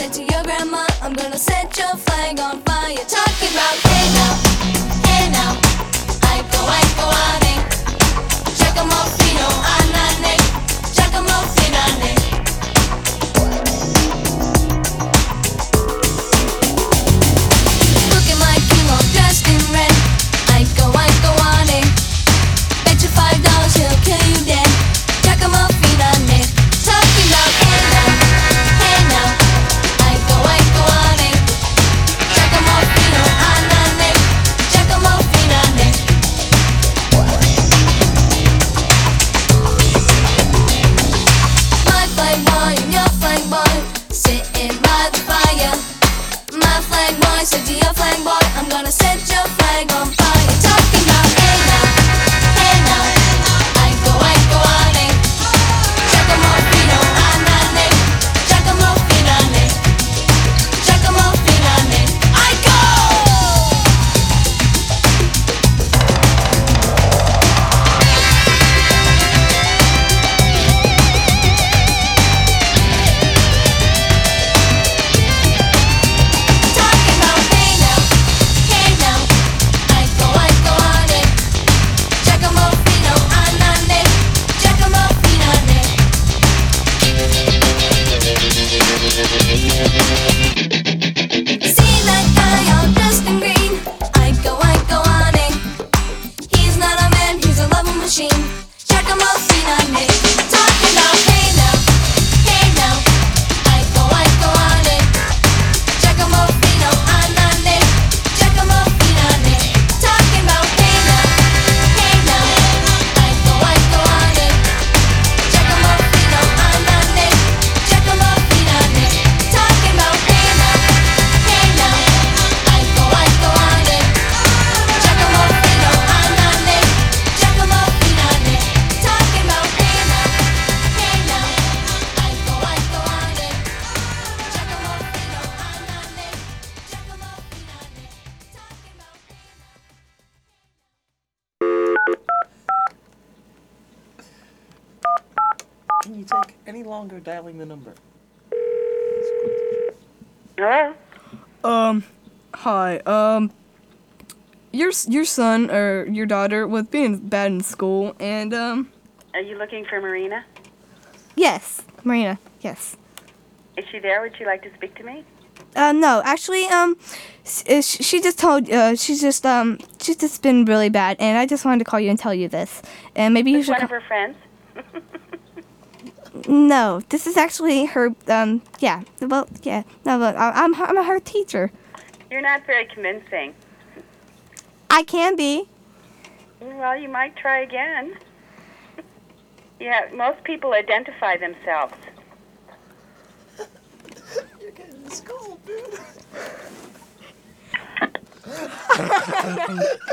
said to your grandma, I'm gonna set your flag on fire. Talking about hey now, aiko ane. Giacomofino anane, Giacomofinane. Look at my king all dressed in red. Aiko ane. Bet you $5 he'll kill you dead. Giacomofinane. Talking about hey now, aiko ane. Giacomofino anane, Giacomofinane. My flag boy and your flag boy sitting by the fire. My flag boy said to your flag boy, I'm gonna set your flag on fire. Talking about hey now, aiko ane. Giacomofino anane, Giacomofinane. Giacomofinane, aiko! Talking about hey now, aiko ane. Giacomofino anane, Giacomofinane. See that guy all dressed in green? Aiko ane. He's not a man, he's a love machine. Giacomofinane. Talking about hey now, aiko ane. Giacomofino anane, Giacomofinane. Talking about hey now, aiko ane. Giacomofino anane, Giacomofinane. Talking about hey now, aiko ane. Giacomofino anane, Giacomofinane. Talking about hey now, aiko ane. Giacomofino anane, Giacomofinane. Talking about Can you take any longer dialing the number? Hello? Hi. Your son or your daughter was being bad in school, and Are you looking for Marina? yes, Marina, yes. Is she there? Would you like to speak to me? No, actually, she just told, she's just been really bad, and I just wanted to call you and tell you this, and maybe you Is should. one of her friends? No, this is actually her. Yeah. Well, yeah. No, but I'm her teacher. You're not very convincing. I can be. Well, you might try again. Yeah, most people identify themselves. You're getting scolded, dude.